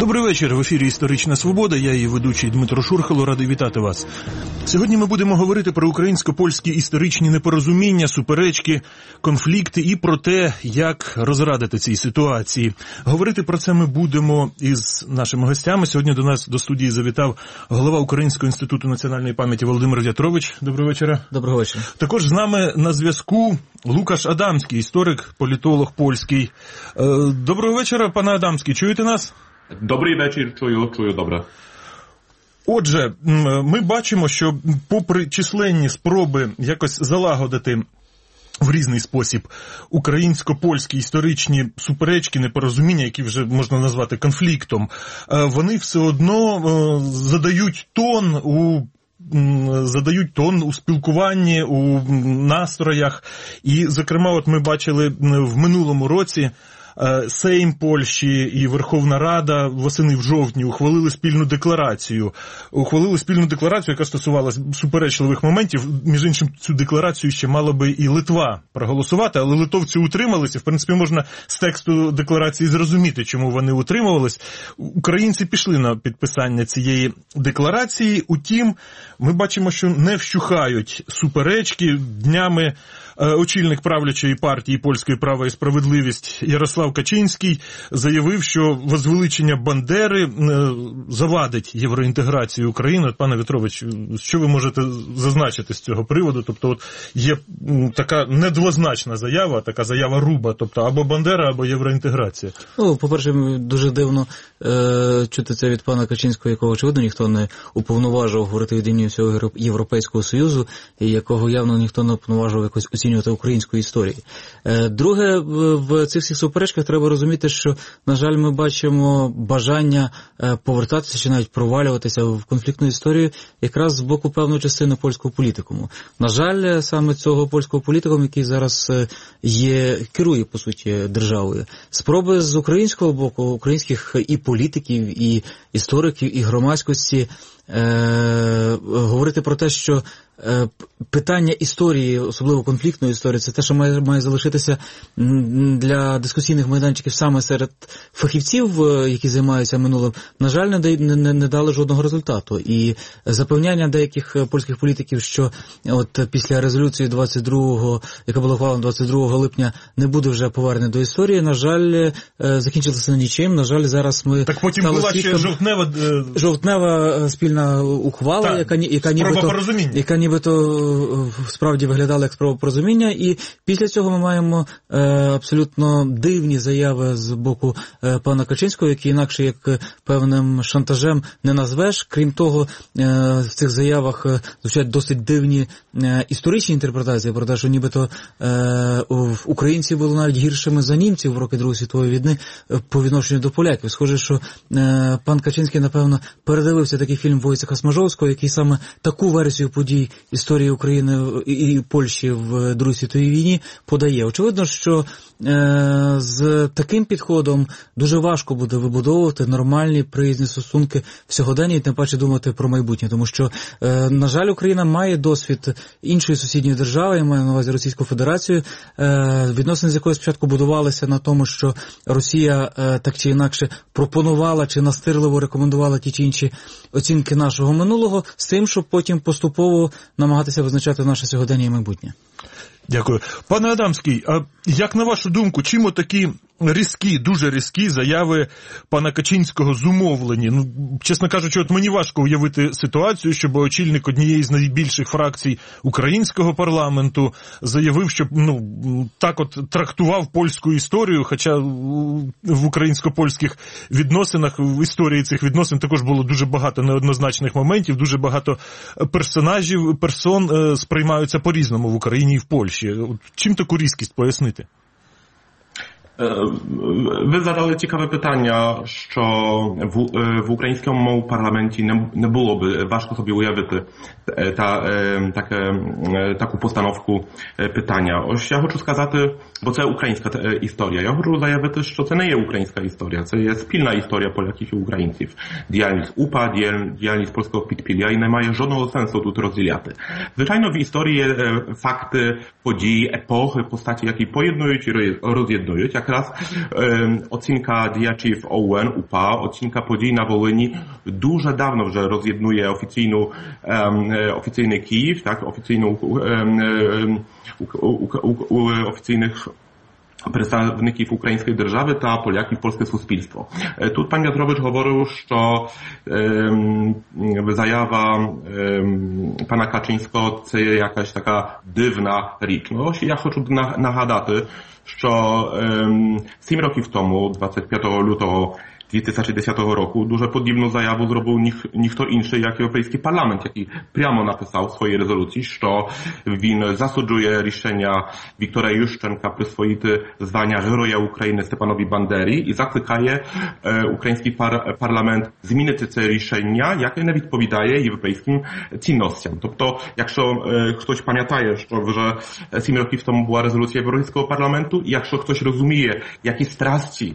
Добрий вечір. В ефірі «Історична свобода». Я її ведучий Дмитро Шурхало. Радий вітати вас. Сьогодні ми будемо говорити про українсько-польські історичні непорозуміння, суперечки, конфлікти і про те, як розрадити цій ситуації. Говорити про це ми будемо із нашими гостями. Сьогодні до нас до студії завітав голова Українського інституту національної пам'яті Володимир В'ятрович. Доброго вечора. Доброго вечора. Також з нами на зв'язку Лукаш Адамський, історик, політолог польський. Доброго вечора, пане Адамський. Чуєте нас? Добрий вечір, чую добре. Отже, ми бачимо, що попри численні спроби якось залагодити в різний спосіб українсько-польські історичні суперечки, непорозуміння, які вже можна назвати конфліктом, вони все одно задають тон у спілкуванні, у настроях. І, зокрема, от ми бачили в минулому році Сейм Польщі і Верховна Рада восени в жовтні ухвалили спільну декларацію, яка стосувалася суперечливих моментів. Між іншим, цю декларацію ще мала би і Литва проголосувати, але литовці утрималися. В принципі, можна з тексту декларації зрозуміти, чому вони утримувались. Українці пішли на підписання цієї декларації. Утім, ми бачимо, що не вщухають суперечки. Днями очільник правлячої партії Польської права і справедливість Ярослав Качинський заявив, що возвеличення Бандери завадить євроінтеграції України. Пане В'ятрович, що ви можете зазначити з цього приводу? Тобто от є така недвозначна заява, така заява руба, тобто або Бандера, або євроінтеграція. Ну, по-перше, дуже дивно чути це від пана Качинського, якого, очевидно, ніхто не уповноважував говорити від імені всього Європейського Союзу, і якого явно ніхто не уповноважував якось оцінювати українську історію. Друге, в цих всіх суперечках треба розуміти, що, на жаль, ми бачимо бажання повертатися чи навіть провалюватися в конфліктну історію якраз з боку певної частини польського політикуму. На жаль, саме цього польського політикуму, який зараз керує, по суті, державою. Спроби з українського боку, українських і політиків, і істориків, і громадськості говорити про те, що питання історії, особливо конфліктної історії, це те, що має залишитися для дискусійних майданчиків саме серед фахівців, які займаються минулим, на жаль, не дали жодного результату. І запевняння деяких польських політиків, що от після резолюції 22-го, яка була ухвалена 22 липня, не буде вже повернення до історії, на жаль, закінчилося нічим. На жаль, зараз ми так потім була ще жовтнева спільна ухвала, яка нібито справді виглядала як спроба порозуміння, і після цього ми маємо абсолютно дивні заяви з боку пана Качинського, які інакше як певним шантажем не назвеш. Крім того, в цих заявах звучать досить дивні історичні інтерпретації про те, що нібито українці були навіть гіршими за німців в роки Другої світової війни по відношенню до поляків. Схоже, що пан Качинський, напевно, передивився такий фільм Войцеха Смажовського, який саме таку версію подій історії України і Польщі в Другій світовій війні подає. Очевидно, що з таким підходом дуже важко буде вибудовувати нормальні приязні стосунки в сьогоденні і тим паче думати про майбутнє. Тому що, на жаль, Україна має досвід іншої сусідньої держави, я маю на увазі Російську Федерацію, відносини з якої спочатку будувалися на тому, що Росія так чи інакше пропонувала чи настирливо рекомендувала ті чи інші оцінки нашого минулого, з тим, щоб потім поступово намагатися визначати наше сьогодення і майбутнє. Дякую. Пане Адамський, а як на вашу думку, чим отакі різкі, дуже різкі заяви пана Качинського зумовлені? Ну, чесно кажучи, от мені важко уявити ситуацію, щоб очільник однієї з найбільших фракцій українського парламенту заявив, що так от трактував польську історію, хоча в українсько-польських відносинах, в історії цих відносин також було дуже багато неоднозначних моментів, дуже багато персон сприймаються по-різному в Україні і в Польщі. Чим таку різкість пояснити? Ви задали цікаве питання, що в українському парламенті не було би важко собі уявити таку постановку питання. Ось я хочу сказати, бо це українська історія. Я хочу заявити, що це не є українська історія, це є спільна історія поляків і українців. Діяльність УПА, діяльність польського підпілля і немає жодного сенсу тут розділяти. Звичайно, в історії факти, події, епохи, postaci, які поєднують і роз'єднують, як якраз оцінка діячів ОУН, УПА, оцінка подій на Волині дуже давно вже роз'єднує офіційний Київ, так, офіційних представників української держави та поляків, польське суспільство. Тут пан Wiatrowicz говорив, що заява пана Качинського це якась така дивна річ. Ну, я хочу нагадати, що 7 років тому, 25 lutego 2010 roku, дуже подібну заяву зробив ніхто інший, як Європейський парламент, який прямо написав у своїй резолюції, що він засуджує рішення Віктора Ющенка присвоїти звання Героя України Степанові Бандері і закликає український парламент змінити це рішення, яке не відповідає європейським цінностям. Тобто, якщо хтось пам'ятає, що вже 7 років тому була резолюція Європейського парламенту, і якщо хтось розуміє, які страсті,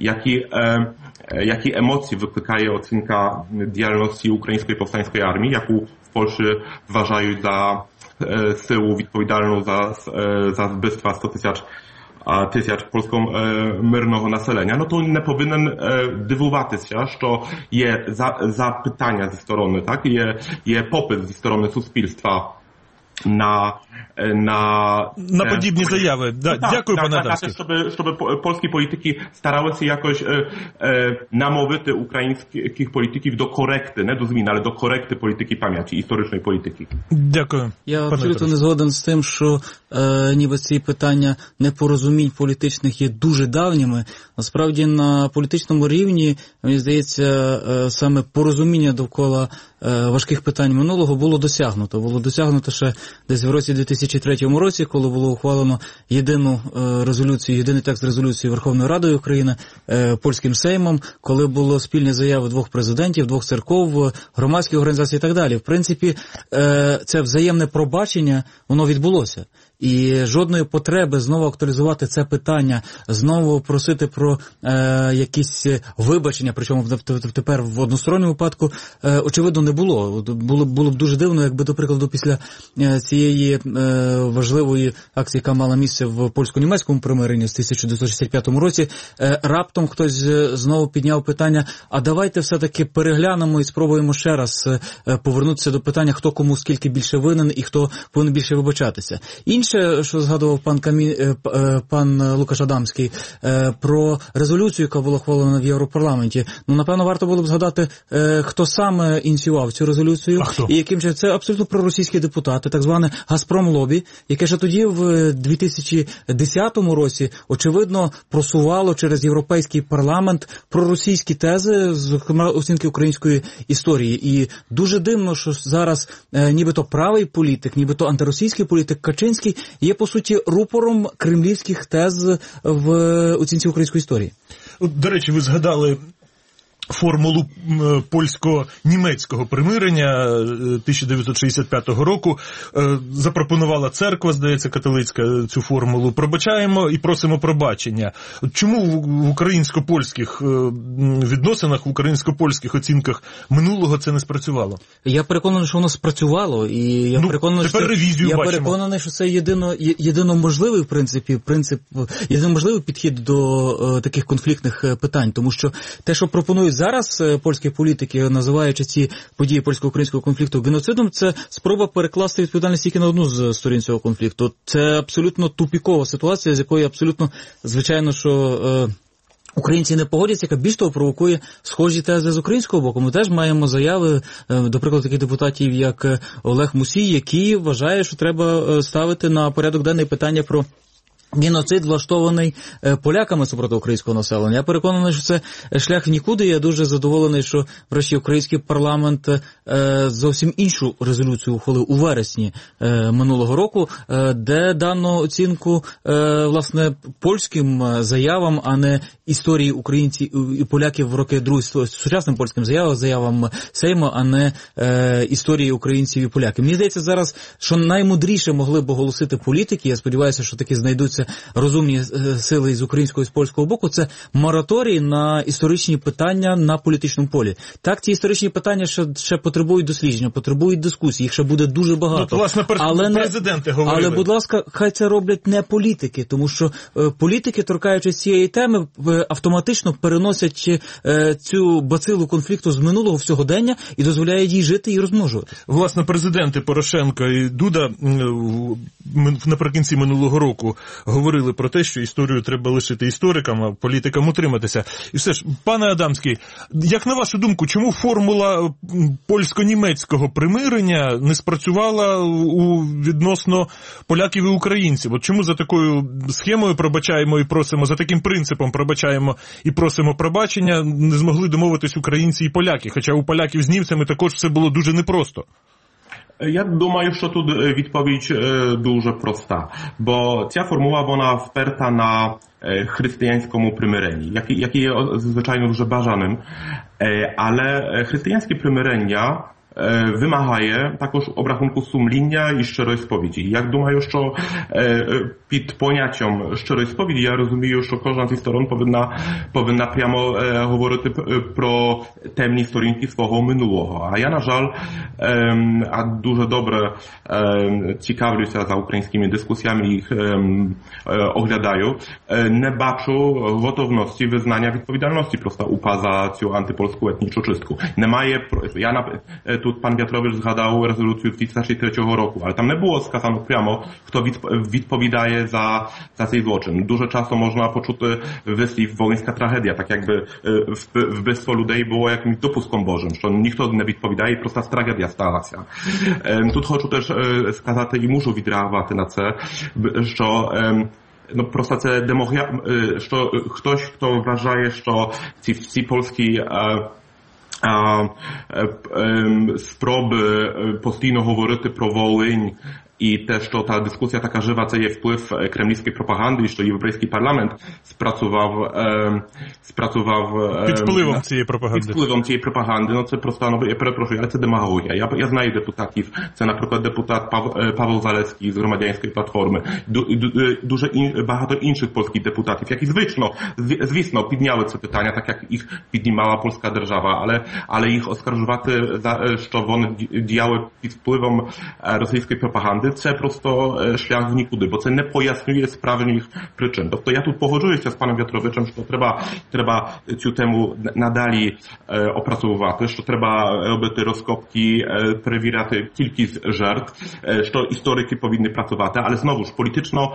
які емocje викликає оцінка діяльності Української повстанської армії, яку в Польщі вважають за силу відповідальну за вбивства 100 тисяч польського мирного населення, no to nie powinien дивуватися, що є запитання зі сторони, так? Є попит зі сторони суспільства на подібні заяви. Дякую, пане Адамський. Щоб польські політики старалися якось намовити українських політиків до коректи, не до змін, але до коректи політики пам'яті, історичної політики. Дякую. Я абсолютно не згоден з тим, що ніби ці питання непорозумінь політичних є дуже давніми. Насправді на політичному рівні, мені здається, саме порозуміння довкола важких питань минулого було досягнуто. Було досягнуто ще десь в році 2003 році, коли було ухвалено єдиний текст резолюції Верховною Радою України, польським Сеймом, коли було спільні заяви двох президентів, двох церков, громадських організацій і так далі. В принципі, це взаємне пробачення, воно відбулося. І жодної потреби знову актуалізувати це питання, знову просити про якісь вибачення, причому тепер в односторонньому випадку, очевидно, не було. Було б дуже дивно, якби, до прикладу, після цієї важливої акції, яка мала місце в польсько-німецькому примиренні в 1965 році, раптом хтось знову підняв питання, а давайте все-таки переглянемо і спробуємо ще раз повернутися до питання, хто кому скільки більше винен і хто повинен більше вибачатися. Інше, що згадував пан Лукаш Адамський про резолюцію, яка була ухвалена в Європарламенті. Ну, напевно, варто було б згадати, хто саме ініціював цю резолюцію і яким же це абсолютно проросійські депутати, так зване Газпром-лобі, яке ще тоді в 2010 році очевидно просувало через Європейський парламент проросійські тези, зокрема оцінки української історії. І дуже дивно, що зараз нібито правий політик, нібито антиросійський політик Качинський є, по суті, рупором кремлівських тез в оцінці української історії. До речі, ви згадали формулу польсько-німецького примирення 1965 року. Запропонувала церква, здається, католицька, цю формулу. Пробачаємо і просимо пробачення. Чому в українсько-польських відносинах, в українсько-польських оцінках минулого це не спрацювало? Я переконаний, що воно спрацювало. І я переконаний, що це єдино можливий, в принципі, єдино можливий підхід до таких конфліктних питань. Тому що те, що пропонують зараз польські політики, називаючи ці події польсько-українського конфлікту геноцидом, це спроба перекласти відповідальність тільки на одну з сторін цього конфлікту. Це абсолютно тупікова ситуація, з якою абсолютно, звичайно, що українці не погодяться, яка більш того провокує схожі тези з українського боку. Ми теж маємо заяви, до прикладу, таких депутатів, як Олег Мусій, які вважають, що треба ставити на порядок денний питання про геноцид, влаштований поляками супроти українського населення. Я переконаний, що це шлях в нікуди. Я дуже задоволений, що врешті український парламент зовсім іншу резолюцію ухвалив у вересні минулого року, де дано оцінку, власне, польським заявам, а не історії українців і поляків в роки Другої, сучасним польським заявам Сейму, а не історії українців і поляків. Мені здається зараз, що наймудріше могли б оголосити політики. Я сподіваюся, що таки знайдуться це розумні сили з українського і з польського боку, це мораторій на історичні питання на політичному полі. Так, ці історичні питання ще потребують дослідження, потребують дискусії, їх ще буде дуже багато. Власне, президенти говорили. Але, будь ласка, хай це роблять не політики, тому що політики, торкаючись цієї теми, автоматично переносять цю бацилу конфлікту з минулого в сьогодення і дозволяють їй жити і розмножувати. Власне, президенти Порошенко і Дуда наприкінці минулого року говорили про те, що історію треба лишити історикам, а політикам утриматися. І все ж, пане Адамський, як на вашу думку, чому формула польсько-німецького примирення не спрацювала відносно поляків і українців? От чому за такою схемою пробачаємо і просимо, за таким принципом пробачаємо і просимо пробачення, не змогли домовитись українці і поляки? Хоча у поляків з німцями також все було дуже непросто. Я думаю, що тут відповідь дуже проста, бо ця формула, вона вперта на chrześcijańskiemu примиренні, яке є, звичайно, дуже бажаним, але християнське примирення вимагає також обрахунку сумління і щирої сповіді. Я думаю, що під поняттям щирої сповіді я розумію, що кожна зі сторон повинна прямо говорити про темні сторінки свого минулого. А я, на жаль, дуже добре цікавлюся за українськими дискусіями, їх оглядаю, не бачу готовності визнання відповідальності просто УПА за цю антипольську етнічну чистку. Немає, тут pan Wiatrowicz zgadał rezolucję 2003 roku, ale tam nie było skazano прямо, kto відповідає за цей злочин. Дуже часто можна почути вислів «Волинська трагедія», так якби вбивство людей було якимось допуском Божим, що ніхто не відповідає, просто трагедія сталася. Тут хочу теж сказати і мушу відреагувати на це, що просто це що хтось, хто вважає, що ці польські спроби постійно говорити про Волинь і те, що та дискусія така жива, це є вплив кремлівської пропаганди, і що Європейський парламент спрацював під впливом цієї пропаганди. Ну це просто, я перепрошую, але це демагогія. Я знаю депутатів, це, наприклад, депутат Павел Залецький з Громадянської платформи, дуже багато інших польських депутатів, які звісно, підняли це питання, так як їх піднімала польська держава, але їх оскаржувати, що вони діяли під впливом російської пропаганди, це просто шлях в нікуди, бо це не пояснює справжніх причин. Тобто я тут погоджуюся з паном Wiatrowiczem, що треба цю тему надалі опрацьовувати, що треба робити розкопки, перевіряти кількість жертв, що історики повинні працювати, але знову ж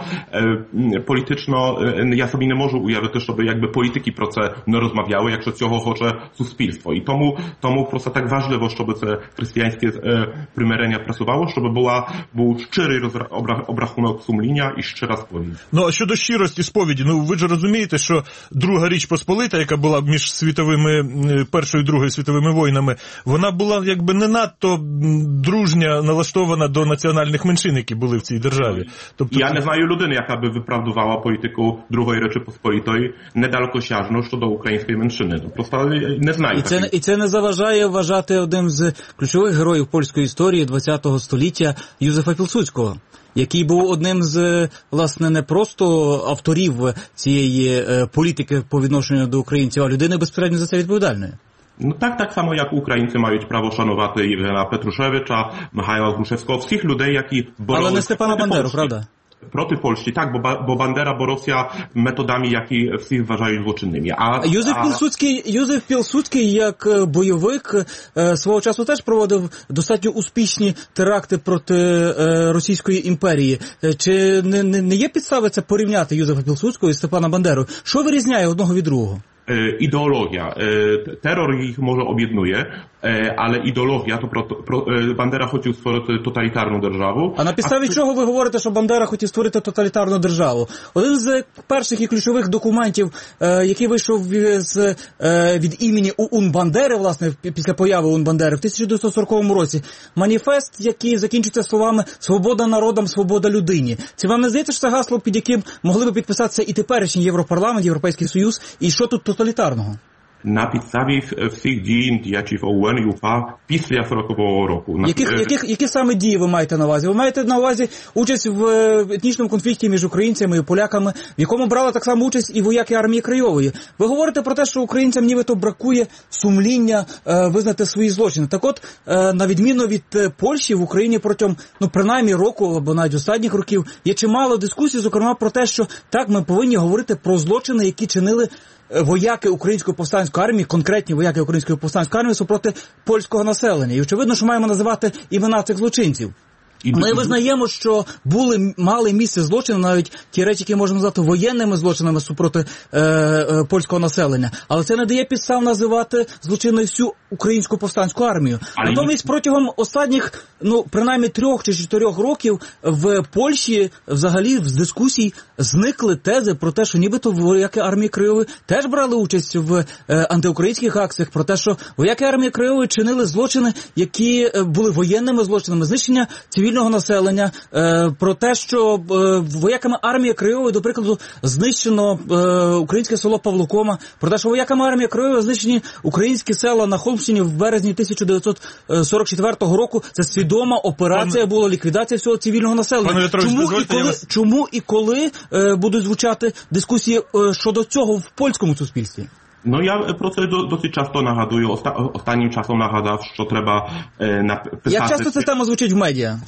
політично я собі не можу уявити, щоб якби політики про це не розmawiały, якщо цього хоче суспільство. І тому просто так важливо, щоб це християнське примирення працювало, щоб був щирий обрахунок сумління і щира сповідь. Ну, а щодо щирості сповіді, ви ж розумієте, що Друга Річ Посполита, яка була між Першою і Другою світовими війнами, вона була якби не надто дружня, налаштована до національних меншин, які були в цій державі. Тобто, я не знаю людини, яка би виправдувала політику Другої Речі Посполитої недалекосяжно щодо української меншини. Просто не знаю. І це не заважає вважати одним з ключових героїв польської історії ХХ століття Józefa Piłsudskiego, який був одним з, власне, не просто авторів цієї політики по відношенню до українців, а людини безпосередньо за це відповідальної. No tak samo jak Українці мають право шанувати Євгена Петрушевича, Михайла Грушевського, всіх людей, які боролися. Але не Степана Бандеру, правда? Проти Польщі, так, бо Бандера боровся методами, які всі вважають злочинними. Józef Piłsudski, як бойовик, свого часу теж проводив достатньо успішні теракти проти Російської імперії. Чи не є підстави це порівняти Józefa Piłsudskiego і Степана Бандеру? Що вирізняє одного від другого? Ideologia. Terror ich może objednuje, ale ideologia to Бандера хотів створити тоталітарну державу. А на підставі чого ви говорите, що Бандера хотів створити тоталітарну державу? Один з перших і ключових документів, який вийшов від імені УН Бандери, власне, після появи УН Бандери в 1940 році, маніфест, який закінчується словами «Свобода народам, свобода людині». Це вам не здається, що це гасло, під яким могли би підписатися і теперішній Європарламент, Європейський Союз, і що тут тоталітарного? на підставі всіх дій діячів ОУН і УПА після 40-го року. Які саме дії ви маєте на увазі? Ви маєте на увазі участь в етнічному конфлікті між українцями і поляками, в якому брали так само участь і вояки армії Краєвої. Ви говорите про те, що українцям нібито бракує сумління визнати свої злочини. Так от, на відміну від Польщі, в Україні протягом, принаймні року, або навіть останніх років, є чимало дискусій, зокрема про те, що так, ми повинні говорити про злочини, які чинили вояки Української повстанської армії, конкретні вояки Української повстанської армії супроти польського населення. І очевидно, що маємо називати імена цих злочинців. Ми визнаємо, що мали місце злочини, навіть ті речі, які можна назвати воєнними злочинами супроти польського населення. Але це не дає підстав називати злочинною всю Українську повстанську армію. Натомість протягом останніх, принаймні 3 чи 4 років в Польщі взагалі з дискусій зникли тези про те, що нібито вояки армії Краєвої теж брали участь в антиукраїнських акціях, про те, що вояки армії Краєвої чинили злочини, які були воєнними злочинами, знищення цивільного населення, про те, що вояками армії Краєвої, до прикладу, знищено українське село Павлокома, про те, що вояками армії Краєвої знищені українські села на Холмщині в березні 1944 року. Це свідома операція була, ліквідація всього цивільного населення. Чому і коли будуть звучати дискусії щодо цього в польському суспільстві? Я про це досить часто нагадую. Останнім часом нагадав, що треба написати... Як часто ця тема звучить в медіа?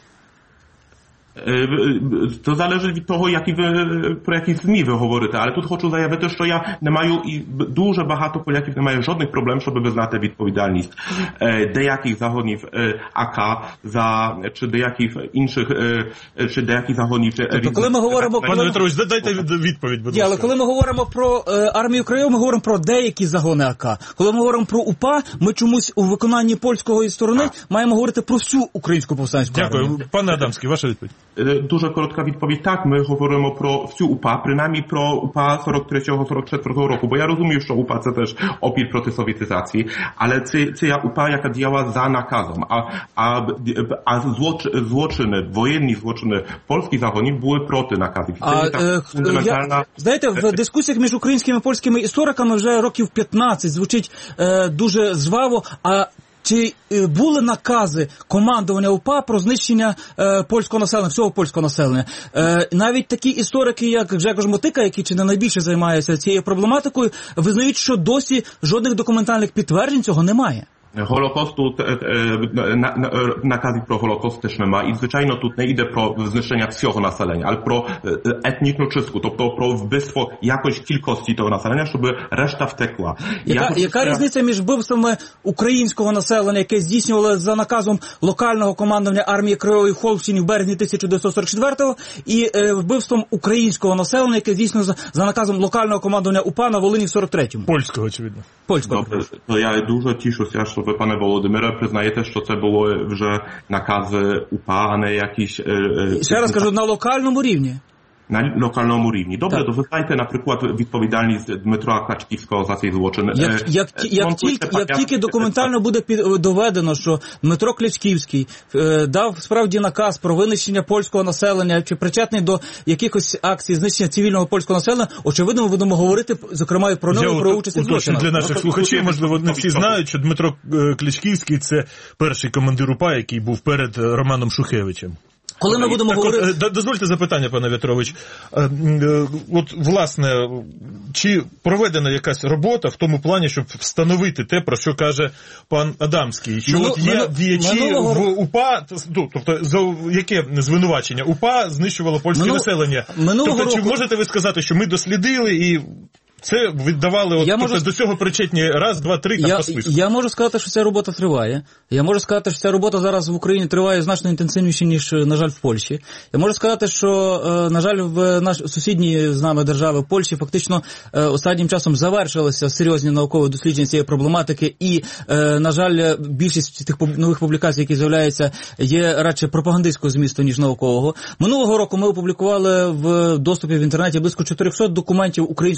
To zależy від того, про які ЗМІ ви говорите. Але тут хочу заявити, що я не маю, і дуже багато поляків не має жодних проблем, щоб визнати відповідальність деяких загонів АК чи деяких інших, чи деяких загонів... Тобто, коли ми говоримо... Пане Вітрович, дайте відповідь, будь ласка. Але коли ми говоримо про армію Краєвої, ми говоримо про деякі загони АК. Коли ми говоримо про УПА, ми чомусь у виконанні польської сторони маємо говорити про всю українську повстанську армію. Дякую. Пане Адамський, ваша відповідь. Дуже коротка відповідь. Так, ми говоримо про всю УПА, принаймні про УПА 43-44 року, бо я розумію, що УПА це теж опір проти совєтизації, але це УПА, яка діяла за наказом, воєнні злочини польських загонів були проти наказів. Знаєте, в дискусіях між українськими і польськими істориками вже років 15 звучить дуже жваво, чи були накази командування УПА про знищення польського населення, всього польського населення? Навіть такі історики, як Гжегош Мотика, які чи не найбільше займаються цією проблематикою, визнають, що досі жодних документальних підтверджень цього немає. Голокосту, наказів про Голокост теж немає. І, звичайно, тут не йде про знищення всього населення, але про етнічну чистку, тобто про вбивство якоїсь кількості того населення, щоб решта втекла. Яка різниця між вбивствами українського населення, яке здійснювали за наказом локального командування армії Краєвої в Холмщині в березні 1944-го, і вбивством українського населення, яке здійснювало за наказом локального командування УПА на Волині в 43-му? Польського, очевидно. Польського. Добре, то я дуже тішуся, що ви, пане Володимире, признаєте, що це було вже накази УПА, а не якісь... Ще раз кажу, на локальному рівні. На локальному рівні. Добре, то ви знаєте, наприклад, відповідальність Дмитра Клячківського за цей злочин. Як тільки документально буде доведено, що Дмитро Клячківський дав справді наказ про винищення польського населення, чи причетний до якихось акцій знищення цивільного польського населення, очевидно, ми будемо говорити, зокрема, і про нього, про участь у злочинах. Для наших слухачів, можливо, не всі знають, що Дмитро Клячківський – це перший командир УПА, який був перед Романом Шухевичем. Коли ми будемо говорити... Дозвольте запитання, пане В'ятрович. От, власне, чи проведена якась робота в тому плані, щоб встановити те, про що каже пан Адамський, що от є діячі в УПА, тобто за яке звинувачення? УПА знищувало польське населення. Тобто, чи можете ви сказати, що ми дослідили і... Це віддавали, до цього причетні раз, два, три, там по списку. Я можу сказати, що ця робота триває. Я можу сказати, що ця робота зараз в Україні триває значно інтенсивніше, ніж, на жаль, в Польщі. Я можу сказати, що, на жаль, в сусідній з нами держави Польщі фактично останнім часом завершилися серйозні наукові дослідження цієї проблематики і, на жаль, більшість тих нових публікацій, які з'являються, є радше пропагандистського змісту, ніж наукового. Минулого року ми опублікували в доступі в інтернеті близько 400 документів українського підпілля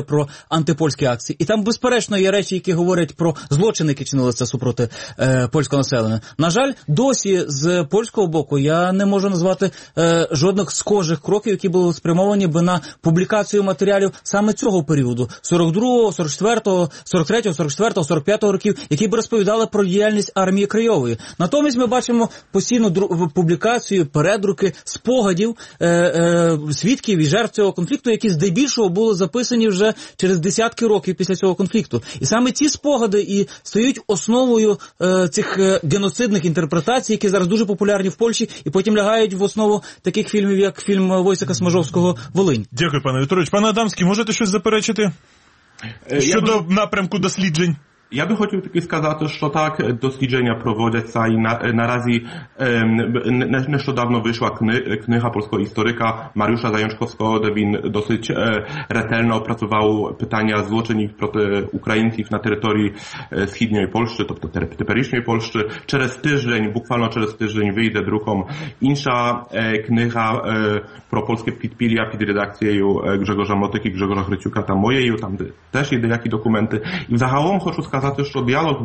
говорить про антипольські акції. І там, безперечно, є речі, які говорять про злочини, які чинилися супроти польського населення. На жаль, досі з польського боку я не можу назвати жодних схожих кроків, які були спрямовані би на публікацію матеріалів саме цього періоду, 42-го, 44-го, 43-го, 44-го, 45-го років, які б розповідали про діяльність армії Краєвої. Натомість ми бачимо постійну публікацію, передруки, спогадів свідків і жертв цього конфлікту, які здебільшого були записані вже через десятки років після цього конфлікту. І саме ці спогади і стають основою цих геноцидних інтерпретацій, які зараз дуже популярні в Польщі, і потім лягають в основу таких фільмів, як фільм Войцеха Смажовського «Волинь». Дякую, пане Вікторович. Пане Адамський, можете щось заперечити щодо напрямку досліджень? Я би хотів таки сказати, що так, дослідження проводяться і наразі нещодавно вийшла книга polskiego historyka Mariusza Zajączkowskiego, де він досить ретельно опрацював питання злочинів проти українців на території східної Польщі, тобто теперішньої Польщі. Буквально через тиждень вийде друком інша книга про polskie підпілля під редакцією Grzegorza Motyki, Grzegorza Hryciuka та моєю, там теж є деякі документи. І взагалом хочу сказати, що діалог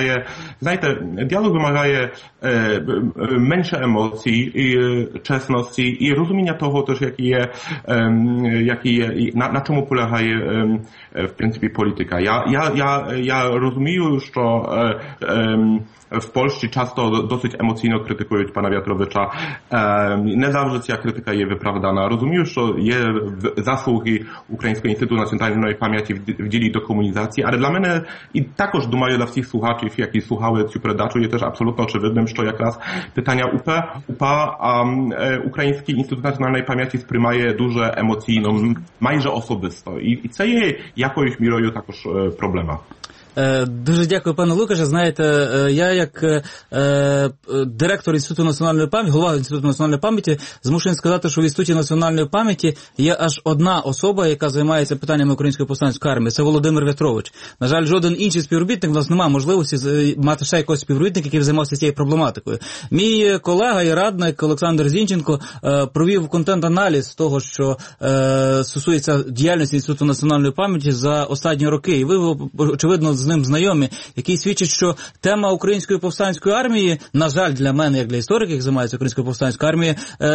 вимагає менше емоцій, і чесності, і розуміння того теж, на чому полягає в принципі політика. Я розумію, що w Polsce często dosyć emocjonalnie krytykują pana Wiatrowicza. Nie zawsze ta krytyka jest wyprawdana. Rozumiem, że jest zasługi Ukraińskiego Instytutu Nacjonalnej Pamięci w dzieli dekomunizacji, ale dla mnie i takoż думаю, dla wszystkich słuchaczy, jak słuchały tę predaczu, jest też absolutnie oczywistym, że jak raz pytania UPA, a Ukraiński Instytut Nacjonalnej Pamięci sprymaje duże emocjonalną, майже особисто. І це є якоюсь мірою також проблема. Дуже дякую, пане Лукаше. Знаєте, я як директор Інституту національної пам'яті, голова Інституту національної пам'яті, змушений сказати, що в Інституті національної пам'яті є аж одна особа, яка займається питаннями Української повстанської армії. Це Володимир В'ятрович. На жаль, жоден інший співробітник, у нас немає можливості мати ще якогось співробітника, який займався цією проблематикою. Мій колега і радник Олександр Зінченко провів контент-аналіз того, що стосується діяльності Інституту національної пам'яті за останні роки. І ви, очевидно, з ним знайомі, який свідчить, що тема Української повстанської армії, на жаль, для мене, як для історика, який займається Українською повстанською армією,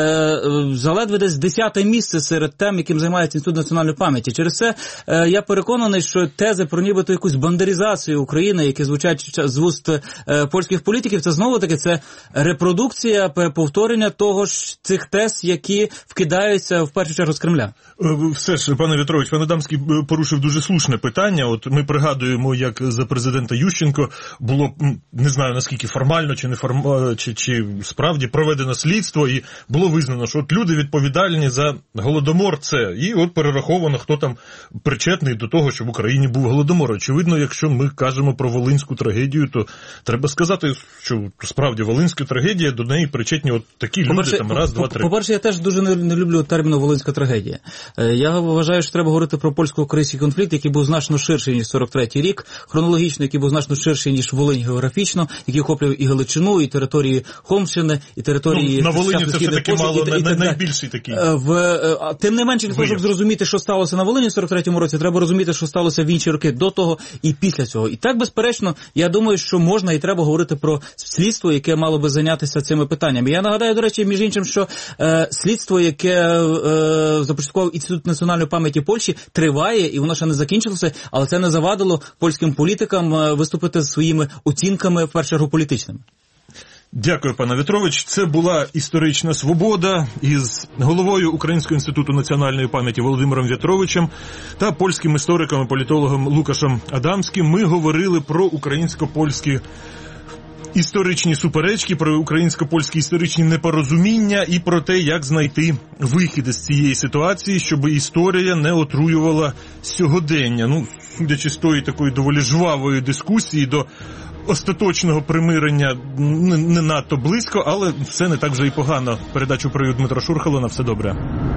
заледве десь 10-те місце серед тем, яким займається Інститут національної пам'яті. Через це я переконаний, що тези про нібито якусь бандеризацію України, які звучать з вуст польських політиків, це знову-таки це репродукція, повторення того ж цих тез, які вкидаються в першу чергу з Кремля. Все ж, пане В'ятрович, пан Адамський порушив дуже слушне питання. От ми пригадуємо, як за президента Ющенко було, не знаю наскільки формально чи не формально, чи справді проведено слідство, і було визнано, що от люди відповідальні за Голодомор це. І от перераховано, хто там причетний до того, що в Україні був Голодомор. Очевидно, якщо ми кажемо про Волинську трагедію, то треба сказати, що справді Волинська трагедія, до неї причетні от такі люди, там раз, два, три. По-перше, я теж дуже не люблю терміну Волинська трагедія. Я вважаю, що треба говорити про польсько-український конфлікт, який був значно ширший, ніж 43-й рік, хронологічно, який був значно ширший, ніж Волинь географічно, який охоплював і Галичину, і території Холмщини, і території... На Волині це все-таки мало найбільший такий. Тим не менше, для того, щоб зрозуміти, що сталося на Волині в 43-му році, треба розуміти, що сталося в інші роки до того і після цього. І так, безперечно, я думаю, що можна і треба говорити про слідство, яке мало би зайнятися цими питаннями. Я нагадаю, до речі, між іншим, що слідство, яке започаткував Інститут національної пам'яті Польщі, триває, і воно ще не закінчилося, але це не завадило польським політикам виступити з своїми оцінками, в першу чергу, політичними. Дякую, пане В'ятрович. Це була «Історична свобода» із головою Українського інституту національної пам'яті Володимиром В'ятровичем та польським істориком і політологом Лукашем Адамським. Ми говорили про українсько-польські історичні суперечки, про українсько-польські історичні непорозуміння і про те, як знайти вихід із цієї ситуації, щоб історія не отруювала сьогодення. Судячи з тої такої доволі жвавої дискусії, до остаточного примирення не надто близько, але все не так вже і погано. Передачу провів Дмитро Шурхало. На все добре.